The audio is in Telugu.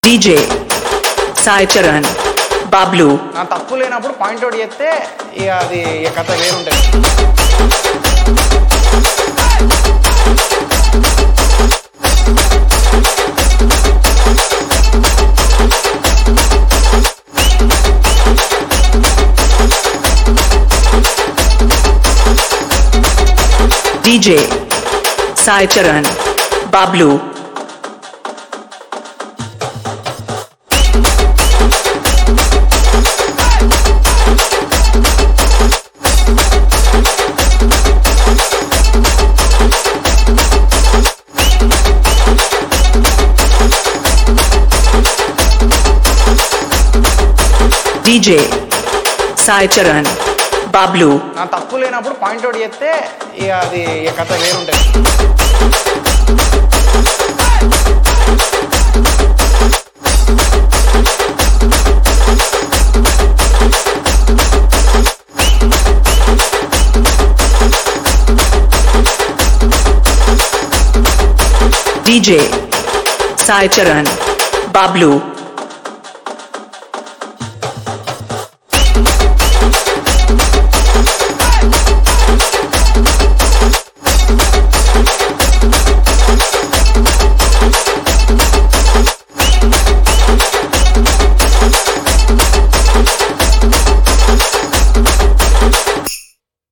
DJ Sai Charan Bablu నా తప్పు లేనప్పుడు పాయింట్ అవుట్ చేస్తే ఇక అది కథ వేరుంటుంది. DJ Sai Charan Bablu DJ Sai Charan Bablu నా తప్పు లేనప్పుడు పాయింట్ అవుట్ చేస్తే ఇక అది కథ వేరుంటుంది. DJ Sai Charan Bablu